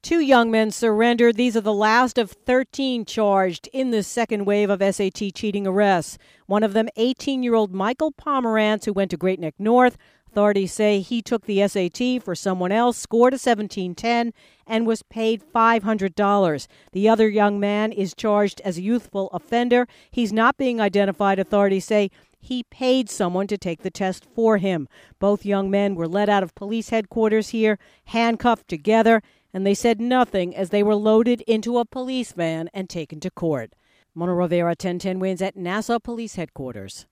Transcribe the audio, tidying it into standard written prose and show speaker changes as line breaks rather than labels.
Two young men surrendered. These are the last of 13 charged in this second wave of SAT cheating arrests. One of them, 18-year-old Michael Pomerantz, who went to Great Neck North. Authorities say he took the SAT for someone else, scored a 1710, and was paid $500. The other young man is charged as a youthful offender. He's not being identified. Authorities say he paid someone to take the test for him. Both young men were led out of police headquarters here, handcuffed together, and they said nothing as they were loaded into a police van and taken to court. Mona Rivera, 1010 Wins at Nassau Police Headquarters.